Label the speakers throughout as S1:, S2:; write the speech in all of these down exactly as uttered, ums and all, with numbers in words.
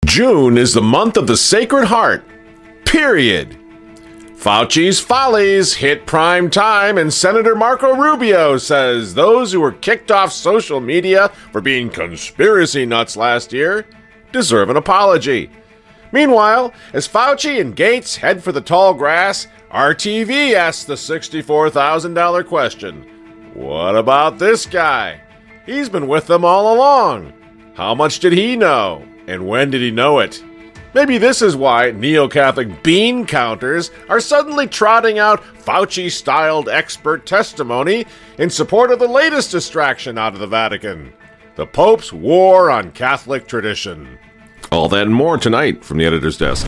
S1: June is the month of the Sacred Heart. Period. Fauci's follies hit prime time, and Senator Marco Rubio says those who were kicked off social media for being conspiracy nuts last year deserve an apology. Meanwhile, as Fauci and Gates head for the tall grass, R T V asks the sixty-four thousand dollars question. What about this guy? He's been with them all along. How much did he know? And when did he know it? Maybe this is why neo-Catholic bean counters are suddenly trotting out Fauci-styled expert testimony in support of the latest distraction out of the Vatican, the Pope's war on Catholic tradition. All that and more tonight from the editor's desk.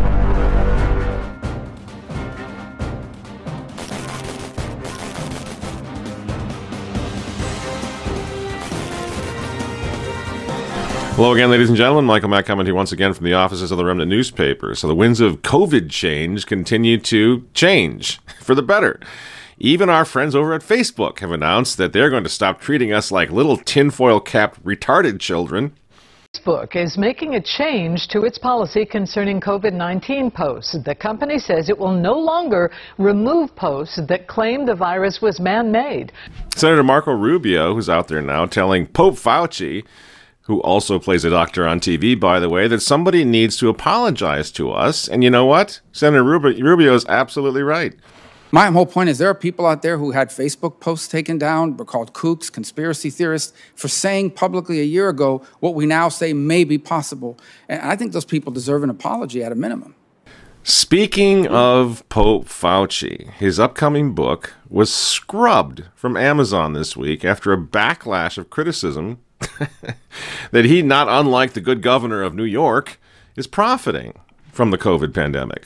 S1: Hello again, ladies and gentlemen. Michael Mack coming to you once again from the offices of the Remnant newspaper. So the winds of COVID change continue to change for the better. Even our friends over at Facebook have announced that they're going to stop treating us like little tinfoil-capped retarded children.
S2: Facebook is making a change to its policy concerning COVID nineteen posts. The company says it will no longer remove posts that claim the virus was man-made.
S1: Senator Marco Rubio, who's out there now, telling Pope Fauci, who also plays a doctor on T V, by the way, that somebody needs to apologize to us. And you know what? Senator Rubio is absolutely right.
S3: My whole point is there are people out there who had Facebook posts taken down, were called kooks, conspiracy theorists, for saying publicly a year ago what we now say may be possible. And I think those people deserve an apology at a minimum.
S1: Speaking of Pope Fauci, his upcoming book was scrubbed from Amazon this week after a backlash of criticism that he, not unlike the good governor of New York, is profiting from the COVID pandemic.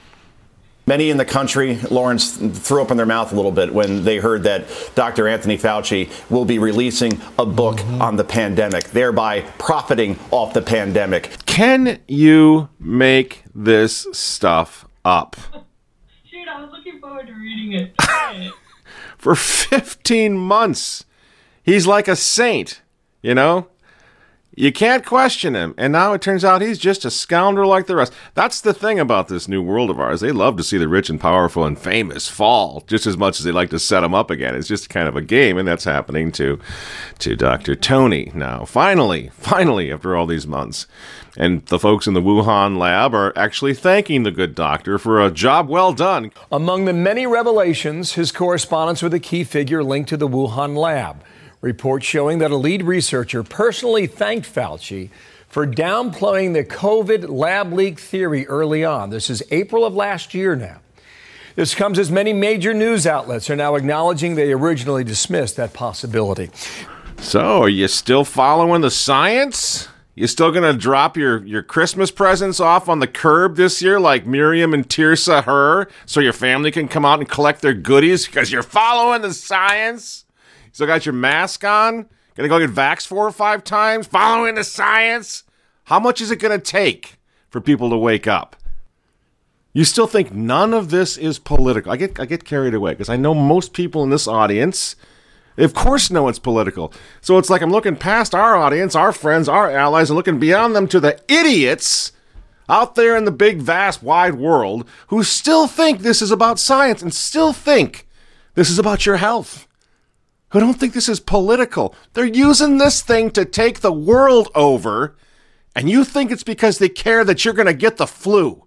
S4: Many in the country, Lawrence, threw up in their mouth a little bit when they heard that Doctor Anthony Fauci will be releasing a book mm-hmm. on the pandemic, thereby profiting off the pandemic.
S1: Can you make this stuff up?
S5: Shoot, I was looking forward to reading it.
S1: For fifteen months, he's like a saint. You know, you can't question him. And now it turns out he's just a scoundrel like the rest. That's the thing about this new world of ours. They love to see the rich and powerful and famous fall just as much as they like to set them up again. It's just kind of a game, and that's happening to, to Doctor Tony now. Finally, finally, after all these months. And the folks in the Wuhan lab are actually thanking the good doctor for a job well done.
S6: Among the many revelations, his correspondence with a key figure linked to the Wuhan lab. Reports showing that a lead researcher personally thanked Fauci for downplaying the COVID lab leak theory early on. This is April of last year now. This comes as many major news outlets are now acknowledging they originally dismissed that possibility.
S1: So, are you still following the science? You still going to drop your, your Christmas presents off on the curb this year like Miriam and Tirsa Her so your family can come out and collect their goodies because you're following the science? Still got your mask on? Gonna go get vaxxed four or five times? Following the science? How much is it gonna take for people to wake up? You still think none of this is political? I get I get carried away because I know most people in this audience, they of course know it's political. So it's like I'm looking past our audience, our friends, our allies, and looking beyond them to the idiots out there in the big, vast, wide world who still think this is about science and still think this is about your health. Who don't think this is political. They're using this thing to take the world over, and you think it's because they care that you're going to get the flu.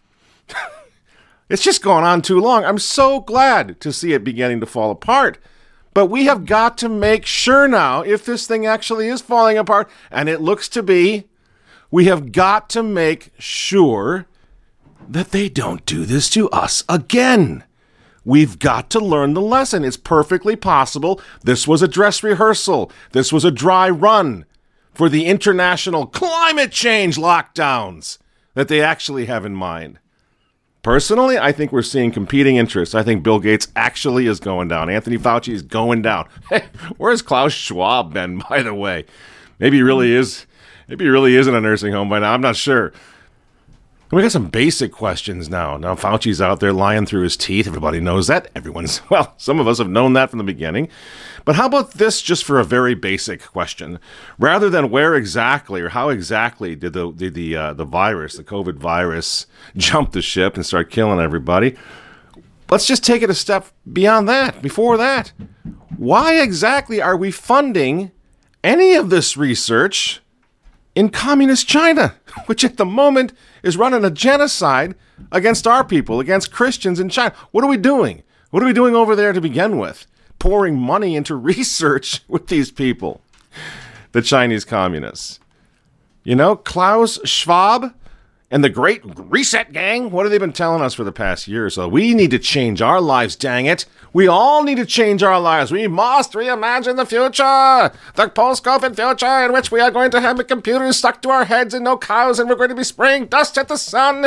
S1: It's just going on too long. I'm so glad to see it beginning to fall apart. But we have got to make sure now, if this thing actually is falling apart, and it looks to be, we have got to make sure that they don't do this to us again. We've got to learn the lesson. It's perfectly possible this was a dress rehearsal. This was a dry run for the international climate change lockdowns that they actually have in mind. Personally, I think we're seeing competing interests. I think Bill Gates actually is going down. Anthony Fauci is going down. Hey, where's Klaus Schwab been, by the way? Maybe he really is. Maybe he really is in a nursing home by now. I'm not sure. We got some basic questions now. Now Fauci's out there lying through his teeth. Everybody knows that. Everyone's, well, some of us have known that from the beginning. But how about this just for a very basic question? Rather than where exactly or how exactly did the did the uh, the virus, the COVID virus, jump the ship and start killing everybody, let's just take it a step beyond that, before that. Why exactly are we funding any of this research in communist China, which at the moment is running a genocide against our people, against Christians in China? What are we doing? What are we doing over there to begin with? Pouring money into research with these people, the Chinese communists. You know, Klaus Schwab and the Great Reset Gang, what have they been telling us for the past year or so? We need to change our lives, dang it. We all need to change our lives. We must reimagine the future, the post-COVID future in which we are going to have computers stuck to our heads and no cows, and we're going to be spraying dust at the sun.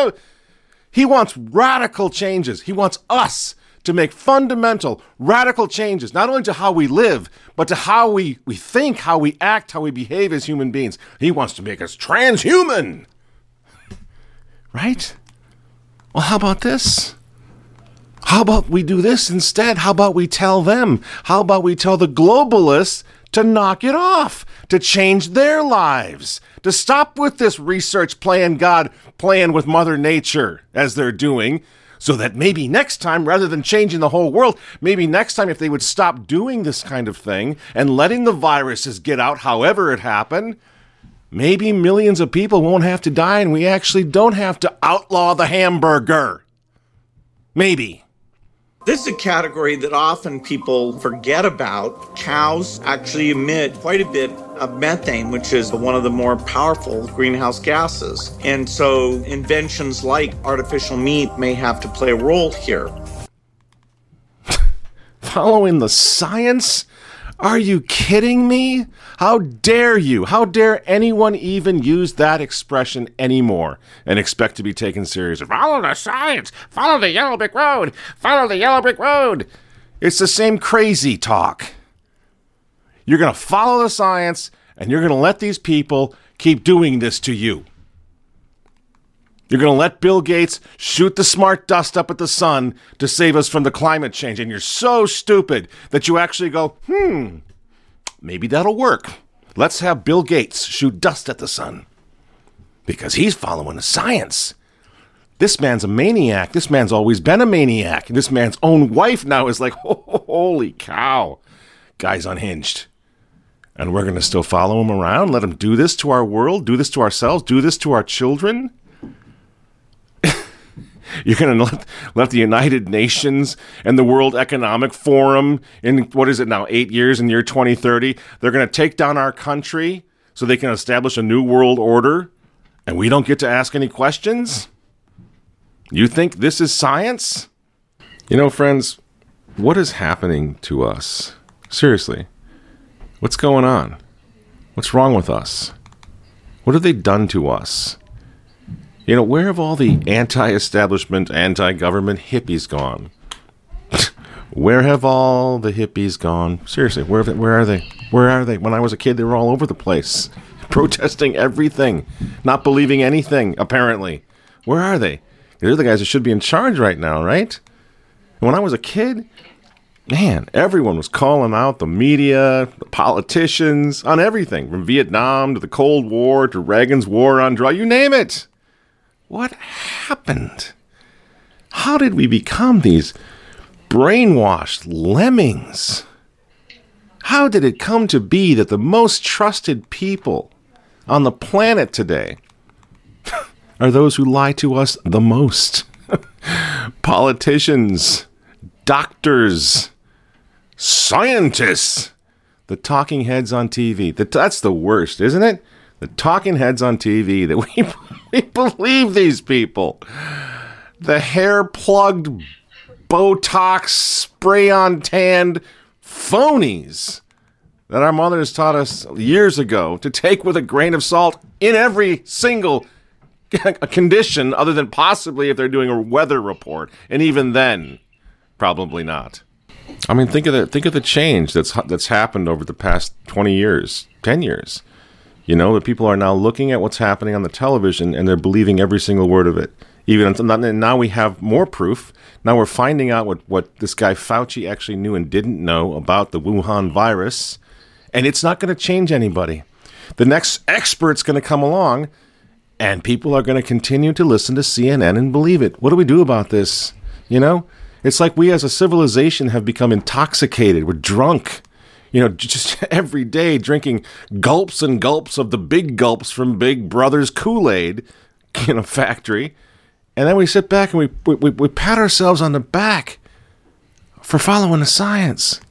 S1: He wants radical changes. He wants us to make fundamental, radical changes, not only to how we live, but to how we, we think, how we act, how we behave as human beings. He wants to make us transhuman. Right? Well, how about this? How about we do this instead? How about we tell them? How about we tell the globalists to knock it off, to change their lives, to stop with this research playing God, playing with Mother Nature as they're doing, so that maybe next time, rather than changing the whole world, maybe next time if they would stop doing this kind of thing and letting the viruses get out however it happened, maybe millions of people won't have to die and we actually don't have to outlaw the hamburger. Maybe.
S7: This is a category that often people forget about. Cows actually emit quite a bit of methane, which is one of the more powerful greenhouse gases. And so inventions like artificial meat may have to play a role here.
S1: Following the science? Are you kidding me? How dare you? How dare anyone even use that expression anymore and expect to be taken seriously? Follow the science. Follow the yellow brick road. Follow the yellow brick road. It's the same crazy talk. You're going to follow the science and you're going to let these people keep doing this to you. You're going to let Bill Gates shoot the smart dust up at the sun to save us from the climate change. And you're so stupid that you actually go, hmm, maybe that'll work. Let's have Bill Gates shoot dust at the sun. Because he's following the science. This man's a maniac. This man's always been a maniac. And this man's own wife now is like, oh, holy cow. Guy's unhinged. And we're going to still follow him around, let him do this to our world, do this to ourselves, do this to our children? You're going to let, let the United Nations and the World Economic Forum in, what is it now, eight years in the year twenty thirty, they're going to take down our country so they can establish a new world order, and we don't get to ask any questions? You think this is science? You know, friends, what is happening to us? Seriously, what's going on? What's wrong with us? What have they done to us? You know, where have all the anti-establishment, anti-government hippies gone? Where have all the hippies gone? Seriously, where, they, where are they? Where are they? When I was a kid, they were all over the place, protesting everything, not believing anything, apparently. Where are they? They're the guys that should be in charge right now, right? And when I was a kid, man, everyone was calling out the media, the politicians, on everything, from Vietnam to the Cold War to Reagan's war on drugs, you name it. What happened? How did we become these brainwashed lemmings? How did it come to be that the most trusted people on the planet today are those who lie to us the most? Politicians, doctors, scientists, the talking heads on T V. That's the worst, isn't it? The talking heads on T V that we, we believe these people. The hair-plugged, Botox, spray-on tanned phonies that our mothers taught us years ago to take with a grain of salt in every single condition other than possibly if they're doing a weather report. And even then, probably not. I mean, think of the think of the change that's that's happened over the past twenty years, ten years. You know, that people are now looking at what's happening on the television and they're believing every single word of it. Even until now we have more proof. Now we're finding out what, what this guy Fauci actually knew and didn't know about the Wuhan virus. And it's not going to change anybody. The next expert's going to come along and people are going to continue to listen to C N N and believe it. What do we do about this? You know, it's like we as a civilization have become intoxicated. We're drunk. You know, just every day drinking gulps and gulps of the big gulps from Big Brother's Kool-Aid in a factory. And then we sit back and we, we, we pat ourselves on the back for following the science.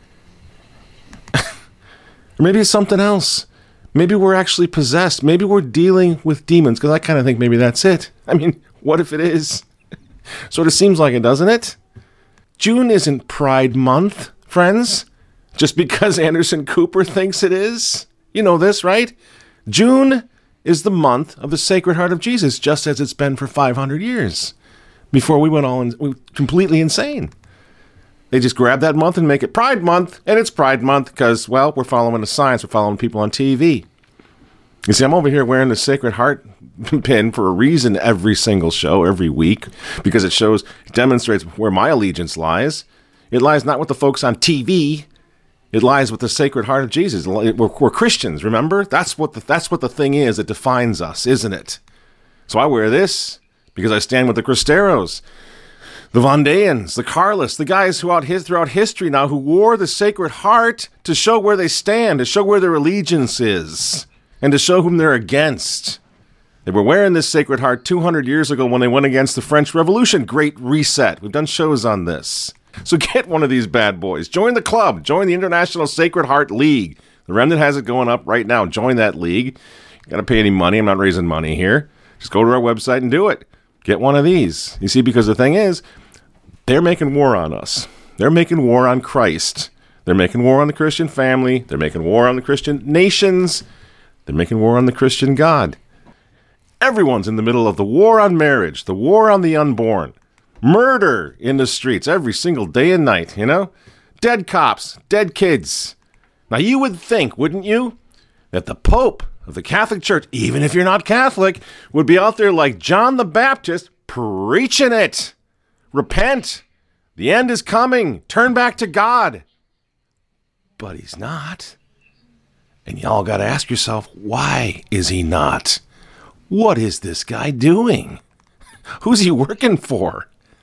S1: Or maybe it's something else. Maybe we're actually possessed. Maybe we're dealing with demons, because I kind of think maybe that's it. I mean, what if it is? Sort of seems like it, doesn't it? June isn't Pride Month, friends. Just because Anderson Cooper thinks it is. You know this, right? June is the month of the Sacred Heart of Jesus, just as it's been for five hundred years, before we went all in, we completely insane. They just grab that month and make it Pride Month, and it's Pride Month because, well, we're following the science, we're following people on T V. You see, I'm over here wearing the Sacred Heart pin for a reason every single show, every week, because it shows, it demonstrates where my allegiance lies. It lies not with the folks on T V. It lies with the Sacred Heart of Jesus. We're, we're Christians, remember? That's what the, that's what the thing is that defines us, isn't it? So I wear this because I stand with the Cristeros, the Vendéans, the Carlists, the guys who out his, throughout history now who wore the Sacred Heart to show where they stand, to show where their allegiance is, and to show whom they're against. They were wearing this Sacred Heart two hundred years ago when they went against the French Revolution. Great Reset. We've done shows on this. So get one of these bad boys. Join the club. Join the International Sacred Heart League. The Remnant has it going up right now. Join that league. You got to pay any money. I'm not raising money here. Just go to our website and do it. Get one of these. You see, because the thing is, they're making war on us. They're making war on Christ. They're making war on the Christian family. They're making war on the Christian nations. They're making war on the Christian God. Everyone's in the middle of the war on marriage, the war on the unborn. Murder in the streets every single day and night, you know? Dead cops, dead kids. Now you would think, wouldn't you, that the Pope of the Catholic Church, even if you're not Catholic, would be out there like John the Baptist preaching it. Repent. The end is coming. Turn back to God. But he's not. And y'all got to ask yourself, why is he not? What is this guy doing? Who's he working for?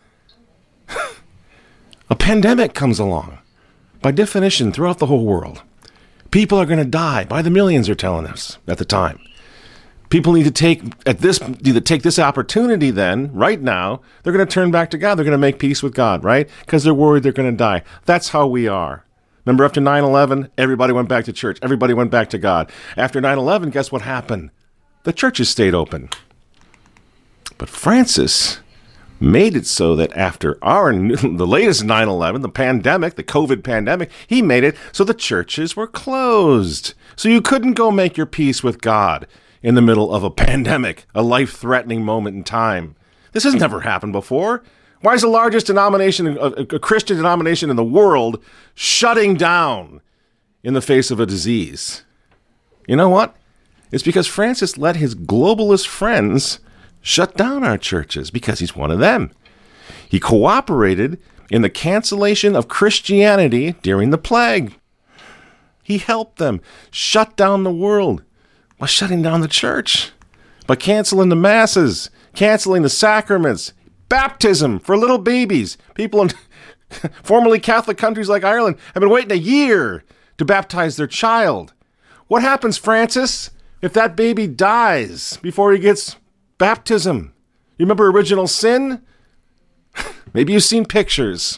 S1: A pandemic comes along. By definition, throughout the whole world. People are going to die by the millions, they're telling us at the time. People need to take at this need to take this opportunity then, right now. They're going to turn back to God. They're going to make peace with God, right? Because they're worried they're going to die. That's how we are. Remember, after nine eleven, everybody went back to church. Everybody went back to God. After nine eleven, guess what happened? The churches stayed open. But Francis made it so that after our the latest nine eleven, the pandemic, the COVID pandemic, he made it so the churches were closed. So you couldn't go make your peace with God in the middle of a pandemic, a life-threatening moment in time. This has never happened before. Why is the largest denomination, a, a Christian denomination in the world, shutting down in the face of a disease? You know what? It's because Francis let his globalist friends shut down our churches because he's one of them. He cooperated in the cancellation of Christianity during the plague. He helped them shut down the world by shutting down the church, by canceling the masses, canceling the sacraments, baptism for little babies. People in formerly Catholic countries like Ireland have been waiting a year to baptize their child. What happens, Francis, if that baby dies before he gets baptism? You remember Original Sin? Maybe you've seen pictures.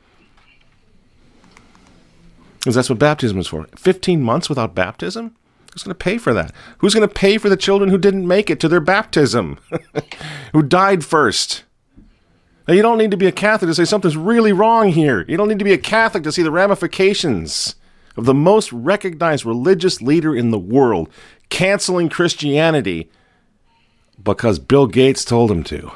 S1: Because that's what baptism is for. fifteen months without baptism? Who's going to pay for that? Who's going to pay for the children who didn't make it to their baptism? Who died first? Now, you don't need to be a Catholic to say something's really wrong here. You don't need to be a Catholic to see the ramifications of the most recognized religious leader in the world canceling Christianity because Bill Gates told him to.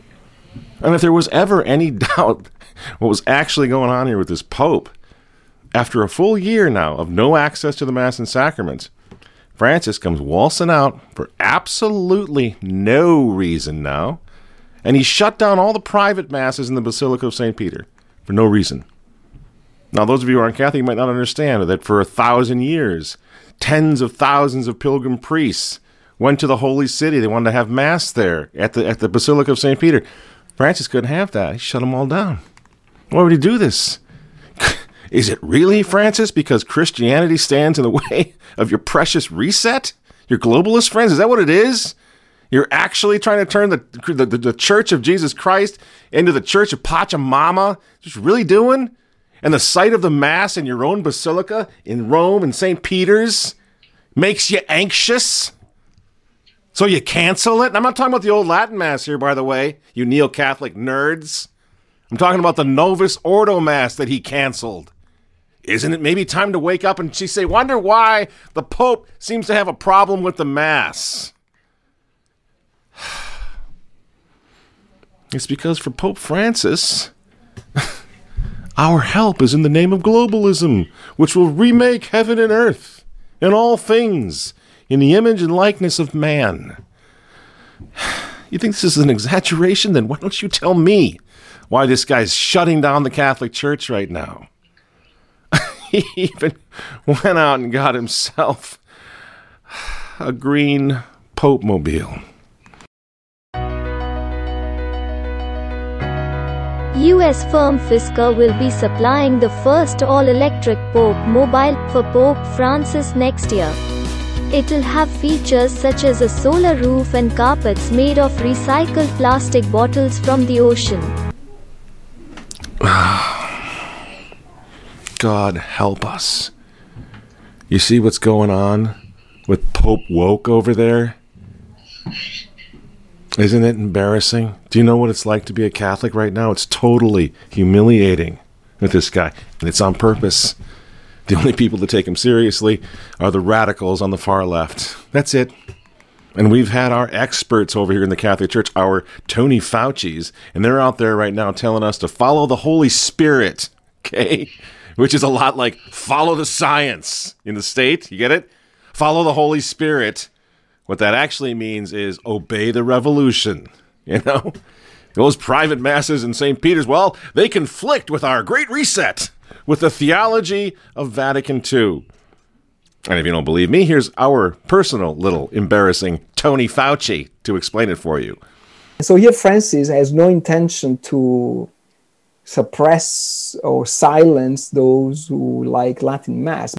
S1: And if there was ever any doubt what was actually going on here with this Pope, After a full year now of no access to the Mass and Sacraments, Francis comes waltzing out for absolutely no reason now, and he shut down all the private Masses in the Basilica of Saint Peter for no reason. Now, those of you who aren't Catholic might not understand that for a thousand years, tens of thousands of pilgrim priests went to the Holy City. They wanted to have Mass there at the at the Basilica of Saint Peter. Francis couldn't have that. He shut them all down. Why would he do this? Is it really, Francis, because Christianity stands in the way of your precious reset? Your globalist friends? Is that what it is? You're actually trying to turn the the, the, the Church of Jesus Christ into the Church of Pachamama? Just really doing? And the sight of the Mass in your own basilica in Rome and Saint Peter's makes you anxious? So you cancel it? And I'm not talking about the old Latin Mass here, by the way, you neo-Catholic nerds. I'm talking about the Novus Ordo Mass that he canceled. Isn't it maybe time to wake up and say, wonder why the Pope seems to have a problem with the Mass? It's because for Pope Francis, our help is in the name of globalism, which will remake heaven and earth and all things in the image and likeness of man. You think this is an exaggeration? Then why don't you tell me why this guy's shutting down the Catholic Church right now? He even went out and got himself a green Pope-mobile.
S8: U S firm Fisker will be supplying the first all-electric Pope mobile for Pope Francis next year. It'll have features such as a solar roof and carpets made of recycled plastic bottles from the ocean.
S1: God help us. You see what's going on with Pope Woke over there? Isn't it embarrassing? Do you know what it's like to be a Catholic right now? It's totally humiliating with this guy, and it's on purpose. The only people that take him seriously are the radicals on the far left. That's it. And we've had our experts over here in the Catholic Church, our Tony Fauci's, and they're out there right now telling us to follow the Holy Spirit, okay? Which is a lot like follow the science in the state. You get it? Follow the Holy Spirit. What that actually means is obey the revolution. You know? Those private masses in Saint Peter's, well, they conflict with our Great Reset, with the theology of Vatican Two. And if you don't believe me, here's our personal little embarrassing Tony Fauci to explain it for you.
S9: So here Francis has no intention to suppress or silence those who like Latin Mass.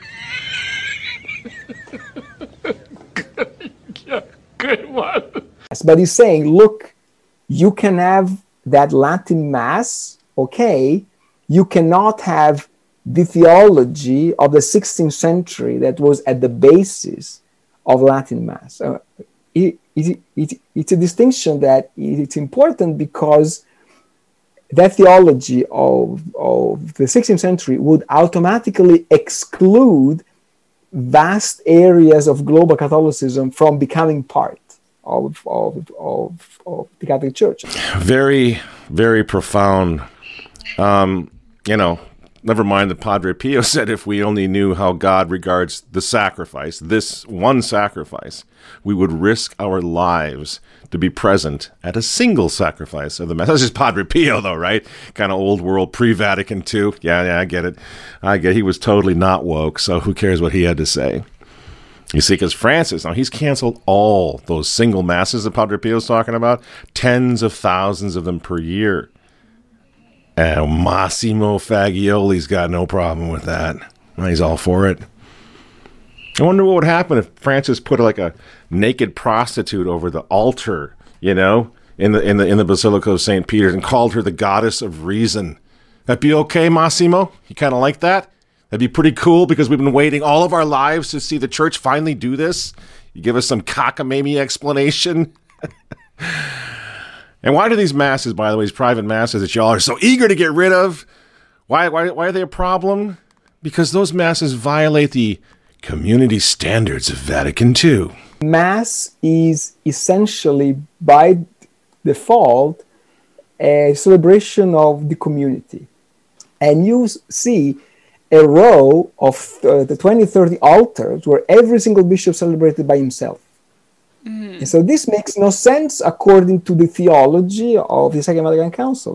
S10: Good one.
S9: But he's saying, look, you can have that Latin Mass, okay? You cannot have the theology of the sixteenth century that was at the basis of Latin Mass. Uh, it, it, it, it's a distinction that it's important because that theology of, of the sixteenth century would automatically exclude vast areas of global Catholicism from becoming part of, of, of, of the Catholic Church.
S1: Very, very profound. Um, you know, never mind that Padre Pio said if we only knew how God regards the sacrifice, this one sacrifice, we would risk our lives to be present at a single sacrifice of the Mass. That's just Padre Pio, though, right? Kind of old world, pre-Vatican Two. Yeah, yeah, I get it. I get it. He was totally not woke, so who cares what he had to say? You see, because Francis, now he's canceled all those single Masses that Padre Pio's talking about, tens of thousands of them per year. And Massimo Fagioli's got no problem with that. He's all for it. I wonder what would happen if Francis put like a naked prostitute over the altar, you know, in the in the in the Basilica of Saint Peter's and called her the goddess of reason. That'd be okay, Massimo? You kind of like that? That'd be pretty cool because we've been waiting all of our lives to see the church finally do this. You give us some cockamamie explanation. And why do these masses, by the way, these private masses that y'all are so eager to get rid of, why, why, why are they a problem? Because those masses violate the community standards of Vatican Two.
S9: Mass is essentially, by default, a celebration of the community. And you see a row of uh, the twenty, thirty altars where every single bishop celebrated by himself. Mm-hmm. And so this makes no sense according to the theology of the Second Vatican Council.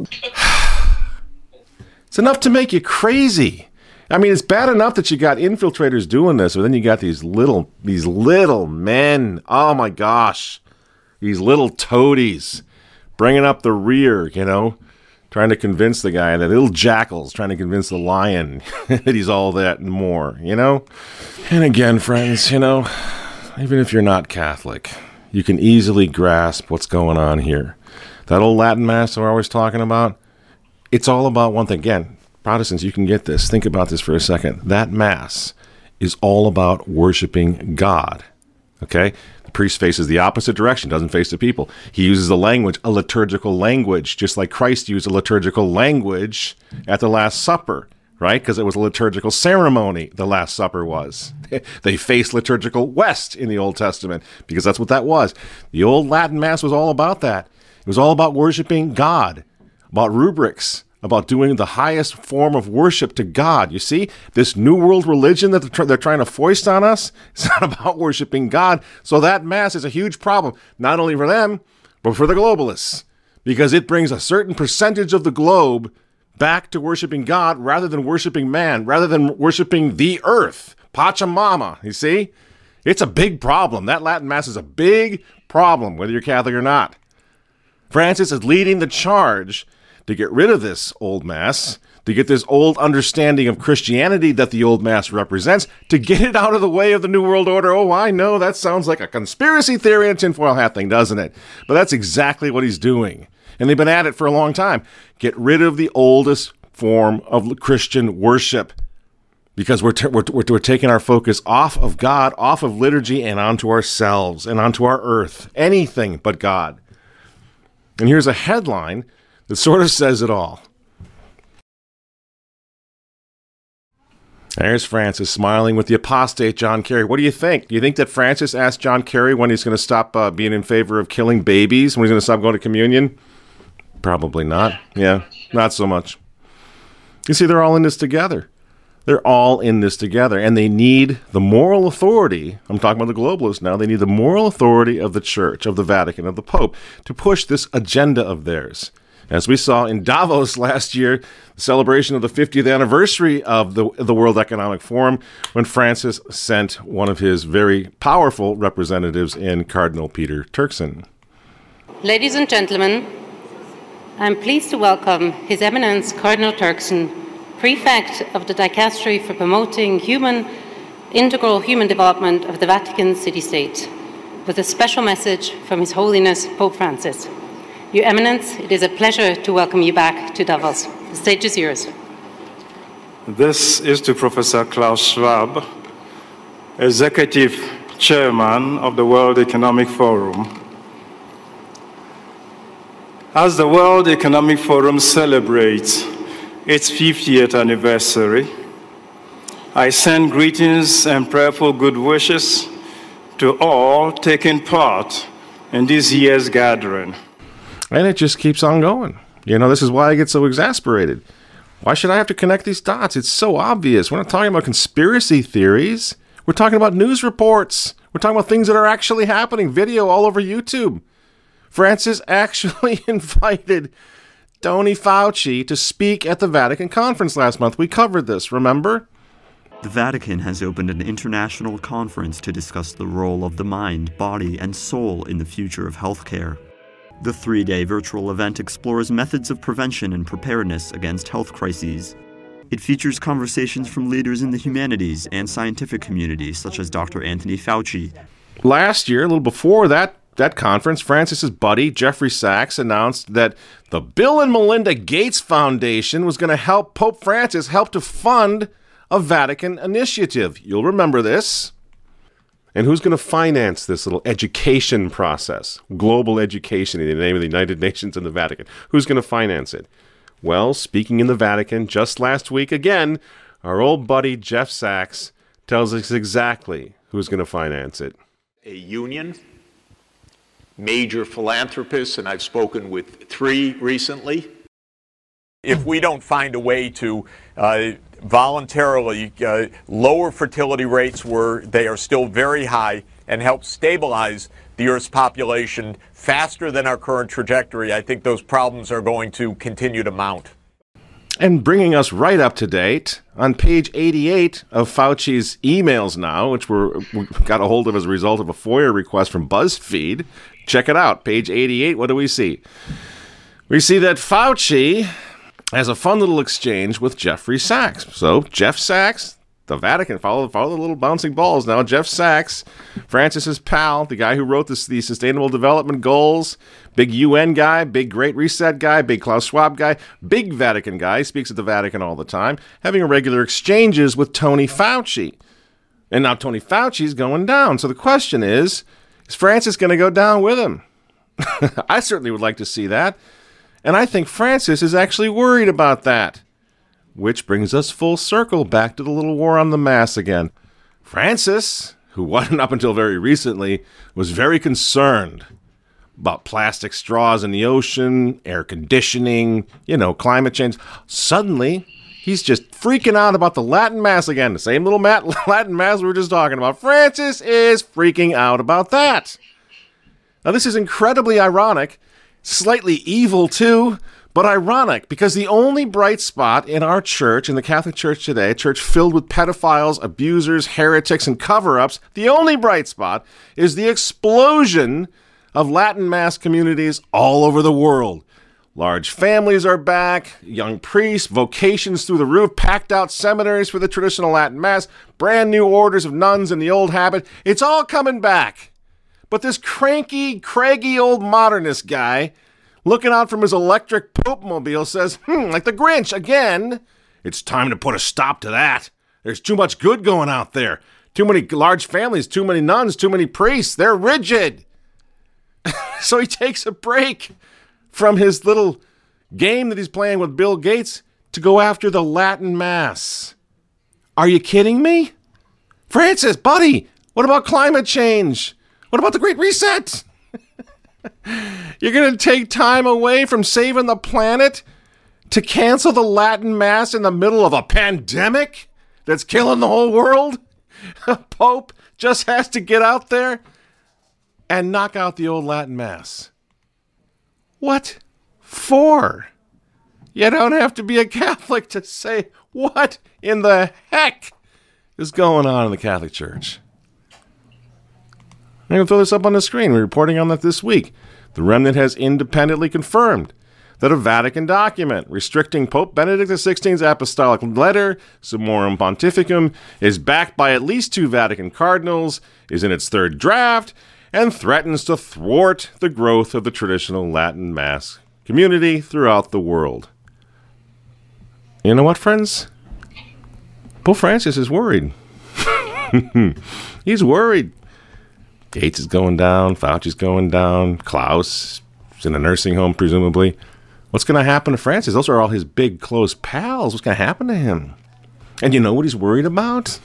S1: It's enough to make you crazy. I mean, it's bad enough that you got infiltrators doing this, but then you got these little, these little men. Oh my gosh, these little toadies bringing up the rear, you know, trying to convince the guy, the little jackals trying to convince the lion that he's all that and more, you know. And again, friends, you know, even if you're not Catholic, you can easily grasp what's going on here. That old Latin Mass we're always talking about, it's all about one thing. Again, Protestants, you can get this. Think about this for a second. That Mass is all about worshiping God, okay? The priest faces the opposite direction, doesn't face the people. He uses the language, a liturgical language, just like Christ used a liturgical language at the Last Supper, right? Because it was a liturgical ceremony, the Last Supper was. They faced liturgical west in the Old Testament because that's what that was. The old Latin Mass was all about that. It was all about worshiping God, about rubrics, about doing the highest form of worship to God. You see, this New World religion that they're, tr- they're trying to foist on us, it's not about worshiping God. So that Mass is a huge problem, not only for them, but for the globalists, because it brings a certain percentage of the globe back to worshiping God rather than worshiping man, rather than worshiping the earth, Pachamama, you see? It's a big problem. That Latin Mass is a big problem, whether you're Catholic or not. Francis is leading the charge to get rid of this old Mass, to get this old understanding of Christianity that the old Mass represents, to get it out of the way of the New World Order. Oh, I know, that sounds like a conspiracy theory and tinfoil hat thing, doesn't it? But that's exactly what he's doing. And they've been at it for a long time. Get rid of the oldest form of Christian worship, because we're, t- we're, we're, we're taking our focus off of God, off of liturgy, and onto ourselves and onto our earth. Anything but God. And here's a headline that sort of says it all. There's Francis smiling with the apostate John Kerry. What do you think? Do you think that Francis asked John Kerry when he's going to stop uh, being in favor of killing babies, when he's going to stop going to communion? Probably not. Yeah, not so much. You see, they're all in this together. They're all in this together, and they need the moral authority. I'm talking about the globalists now. They need the moral authority of the Church, of the Vatican, of the Pope, to push this agenda of theirs. As we saw in Davos last year, the celebration of the fiftieth anniversary of the, the World Economic Forum, when Francis sent one of his very powerful representatives in, Cardinal Peter Turkson.
S11: Ladies and gentlemen, I'm pleased to welcome His Eminence Cardinal Turkson, Prefect of the Dicastery for Promoting Human, Integral Human Development of the Vatican City-State, with a special message from His Holiness Pope Francis. Your Eminence, it is a pleasure to welcome you back to Davos. The stage is yours.
S12: This is to Professor Klaus Schwab, Executive Chairman of the World Economic Forum. As the World Economic Forum celebrates its fiftieth anniversary, I send greetings and prayerful good wishes to all taking part in this year's gathering.
S1: And it just keeps on going. You know, this is why I get so exasperated. Why should I have to connect these dots? It's so obvious. We're not talking about conspiracy theories. We're talking about news reports. We're talking about things that are actually happening. Video all over YouTube. Francis actually invited Tony Fauci to speak at the Vatican conference last month. We covered this, remember?
S13: The Vatican has opened an international conference to discuss the role of the mind, body, and soul in the future of healthcare. The three-day virtual event explores methods of prevention and preparedness against health crises. It features conversations from leaders in the humanities and scientific communities, such as Doctor Anthony Fauci.
S1: Last year, a little before that, that conference, Francis's buddy, Jeffrey Sachs, announced that the Bill and Melinda Gates Foundation was going to help Pope Francis help to fund a Vatican initiative. You'll remember this. And who's going to finance this little education process? Global education in the name of the United Nations and the Vatican. Who's going to finance it? Well, speaking in the Vatican just last week again, our old buddy Jeff Sachs tells us exactly who's going to finance it.
S14: A union, major philanthropists, and I've spoken with three recently, If we don't find a way to uh, voluntarily uh, lower fertility rates where they are still very high and help stabilize the Earth's population faster than our current trajectory, I think those problems are going to continue to mount.
S1: And bringing us right up to date, on page eighty-eight of Fauci's emails now, which we're, we got a hold of as a result of a FOIA request from BuzzFeed. Check it out. Page eighty-eight, what do we see? We see that Fauci has a fun little exchange with Jeffrey Sachs. So Jeff Sachs, the Vatican, follow, follow the little bouncing balls now. Jeff Sachs, Francis's pal, the guy who wrote this, the Sustainable Development Goals, big U N guy, big Great Reset guy, big Klaus Schwab guy, big Vatican guy, speaks at the Vatican all the time, having regular exchanges with Tony Fauci. And now Tony Fauci's going down. So the question is, is Francis going to go down with him? I certainly would like to see that. And I think Francis is actually worried about that. Which brings us full circle back to the little war on the mass again. Francis, who wasn't up until very recently, was very concerned about plastic straws in the ocean, air conditioning, you know, climate change. Suddenly, he's just freaking out about the Latin Mass again. The same little Latin Mass we were just talking about. Francis is freaking out about that. Now, this is incredibly ironic. Slightly evil, too, but ironic, because the only bright spot in our church, in the Catholic Church today, a church filled with pedophiles, abusers, heretics, and cover-ups, the only bright spot is the explosion of Latin Mass communities all over the world. Large families are back, young priests, vocations through the roof, packed out seminaries for the traditional Latin Mass, brand new orders of nuns in the old habit. It's all coming back. But this cranky, craggy old modernist guy, looking out from his electric Pope-mobile, says, hmm, like the Grinch, again, it's time to put a stop to that. There's too much good going out there. Too many large families, too many nuns, too many priests. They're rigid. So he takes a break from his little game that he's playing with Bill Gates to go after the Latin Mass. Are you kidding me? Francis, buddy, what about climate change? What about the Great Reset? You're going to take time away from saving the planet to cancel the Latin Mass in the middle of a pandemic that's killing the whole world? Pope just has to get out there and knock out the old Latin Mass. What for? You don't have to be a Catholic to say, what in the heck is going on in the Catholic Church? I'm going to throw this up on the screen. We're reporting on that this week. The Remnant has independently confirmed that a Vatican document restricting Pope Benedict the sixteenth's apostolic letter, Summorum Pontificum, is backed by at least two Vatican cardinals, is in its third draft, and threatens to thwart the growth of the traditional Latin Mass community throughout the world. You know what, friends? Pope Francis is worried. He's worried. Gates is going down, Fauci's going down, Klaus is in a nursing home, presumably. What's going to happen to Francis? Those are all his big, close pals. What's going to happen to him? And you know what he's worried about?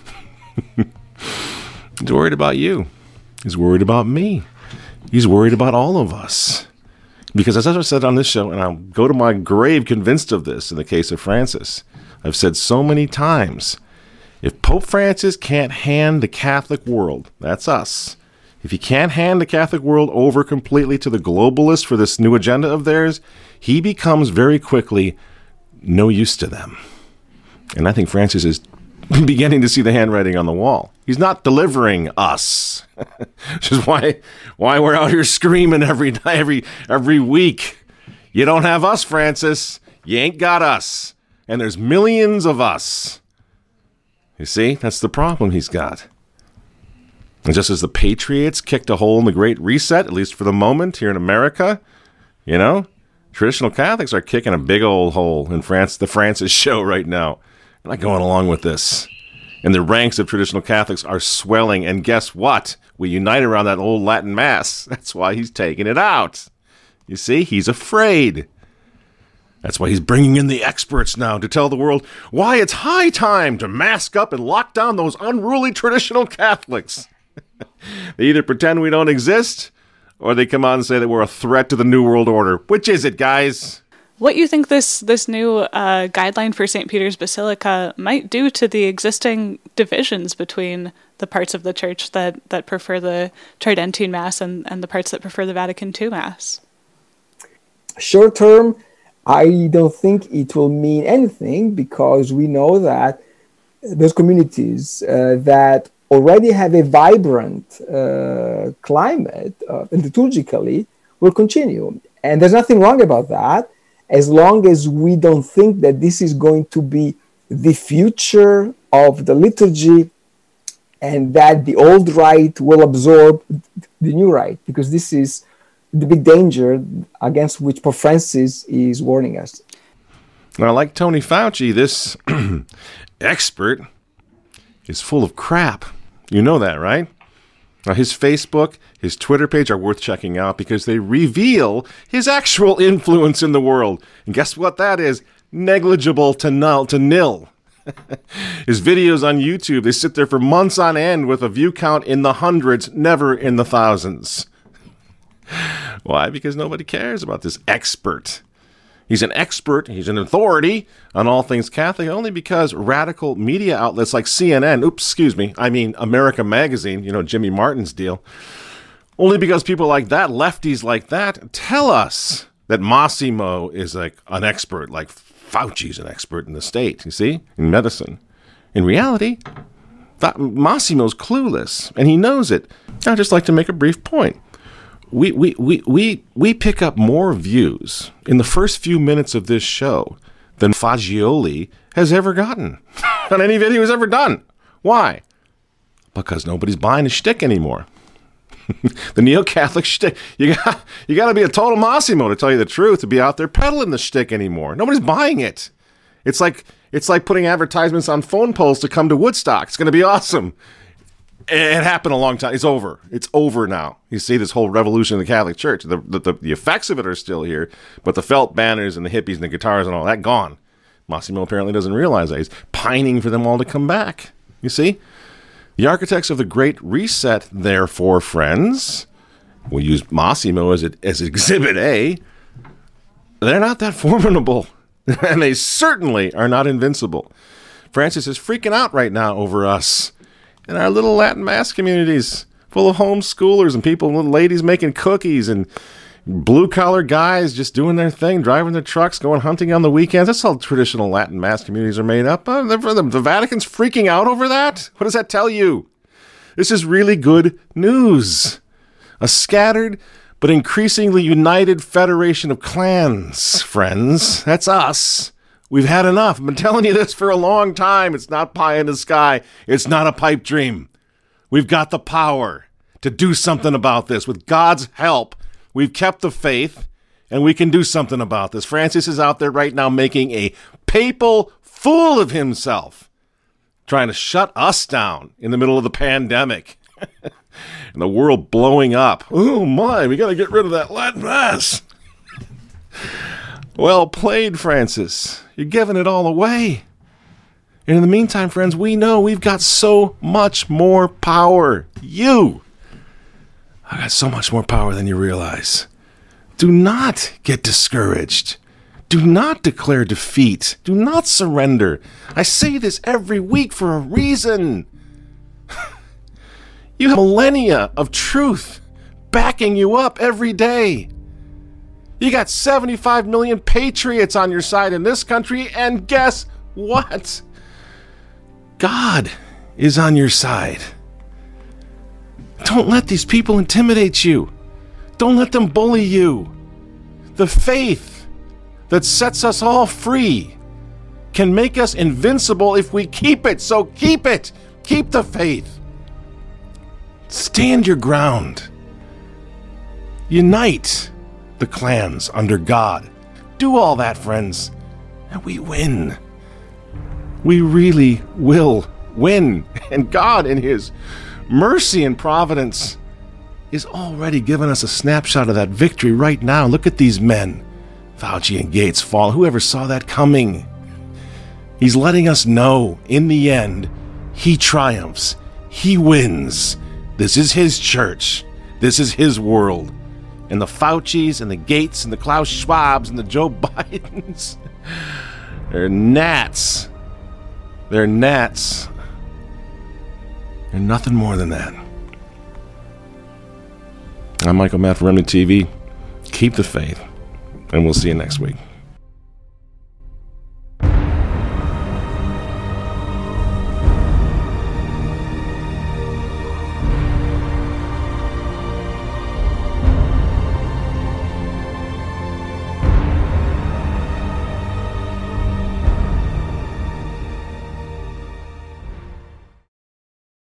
S1: He's worried about you. He's worried about me. He's worried about all of us. Because as I've said on this show, and I'll go to my grave convinced of this in the case of Francis, I've said so many times, if Pope Francis can't hand the Catholic world, that's us, if he can't hand the Catholic world over completely to the globalists for this new agenda of theirs, he becomes very quickly no use to them. And I think Francis is beginning to see the handwriting on the wall. He's not delivering us. Which is why why we're out here screaming every every every week. You don't have us, Francis. You ain't got us. And there's millions of us. You see, that's the problem he's got. And just as the Patriots kicked a hole in the Great Reset, at least for the moment here in America, you know, traditional Catholics are kicking a big old hole in France, the Francis show right now. I'm not going along with this. And the ranks of traditional Catholics are swelling. And guess what? We unite around that old Latin Mass. That's why he's taking it out. You see, he's afraid. That's why he's bringing in the experts now to tell the world why it's high time to mask up and lock down those unruly traditional Catholics. They either pretend we don't exist, or they come out and say that we're a threat to the New World Order. Which is it, guys?
S15: what you think this this new uh, guideline for Saint Peter's Basilica might do to the existing divisions between the parts of the church that, that prefer the Tridentine Mass and, and the parts that prefer the Vatican two Mass.
S9: Short term, I don't think it will mean anything, because we know that those communities uh, that already have a vibrant uh, climate uh, liturgically will continue. And there's nothing wrong about that, as long as we don't think that this is going to be the future of the liturgy and that the old rite will absorb the new rite, because this is the big danger against which Pope Francis is warning us.
S1: Now, like Tony Fauci, this expert is full of crap. You know that, right? Now, his Facebook, his Twitter page are worth checking out because they reveal his actual influence in the world. And guess what that is? Negligible to null, to nil. His videos on YouTube, they sit there for months on end with a view count in the hundreds, never in the thousands. Why? Because nobody cares about this expert. He's an expert, he's an authority on all things Catholic, only because radical media outlets like C N N, oops, excuse me, I mean America Magazine, you know, Jimmy Martin's deal, only because people like that, lefties like that, tell us that Massimo is like an expert, like Fauci's an expert in the state, you see, in medicine. In reality, that Massimo's clueless, and he knows it. I'd just like to make a brief point. We, we, we, we, we pick up more views in the first few minutes of this show than Fagioli has ever gotten on any video he's ever done. Why? Because nobody's buying his shtick anymore. The neo-Catholic shtick. You got you got to be a total Massimo to tell you the truth, to be out there peddling the shtick anymore. Nobody's buying it. It's like it's like putting advertisements on phone poles to come to Woodstock. It's going to be awesome. It happened a long time. It's over. It's over now. You see this whole revolution in the Catholic Church. The, the, the effects of it are still here, but the felt banners and the hippies and the guitars and all that, gone. Massimo apparently doesn't realize that. He's pining for them all to come back. You see? The architects of the Great Reset, therefore, friends, we'll use Massimo as, it, as Exhibit A, they're not that formidable. And they certainly are not invincible. Francis is freaking out right now over us. In our little Latin Mass communities, full of homeschoolers and people, little ladies making cookies and blue-collar guys just doing their thing, driving their trucks, going hunting on the weekends. That's how traditional Latin Mass communities are made up. Uh, the, the Vatican's freaking out over that? What does that tell you? This is really good news. A scattered but increasingly united federation of clans, friends. That's us. We've had enough. I've been telling you this for a long time. It's not pie in the sky. It's not a pipe dream. We've got the power to do something about this. With God's help, we've kept the faith, and we can do something about this. Francis is out there right now making a papal fool of himself, trying to shut us down in the middle of the pandemic. And the world blowing up. Oh my, we got to get rid of that Latin Mass. Well played, Francis. You're giving it all away. And in the meantime, friends, we know we've got so much more power. You. I got so much more power than you realize. Do not get discouraged. Do not declare defeat. Do not surrender. I say this every week for a reason. You have millennia of truth backing you up every day. You got seventy-five million patriots on your side in this country, and guess what? God is on your side. Don't let these people intimidate you. Don't let them bully you. The faith that sets us all free can make us invincible if we keep it. So keep it. Keep the faith. Stand your ground. Unite the clans under God. Do all that, friends, and we win. We really will win. And God, in His mercy and providence, is already giving us a snapshot of that victory right now. Look at these men. Fauci and Gates fall. Whoever saw that coming? He's letting us know, in the end, He triumphs. He wins. This is His church. This is His world. and the Faucis and the Gates and the Klaus Schwabs and the Joe Bidens. They're gnats. They're gnats. They're nothing more than that. I'm Michael Matt from Remnant T V. Keep the faith, and we'll see you next week.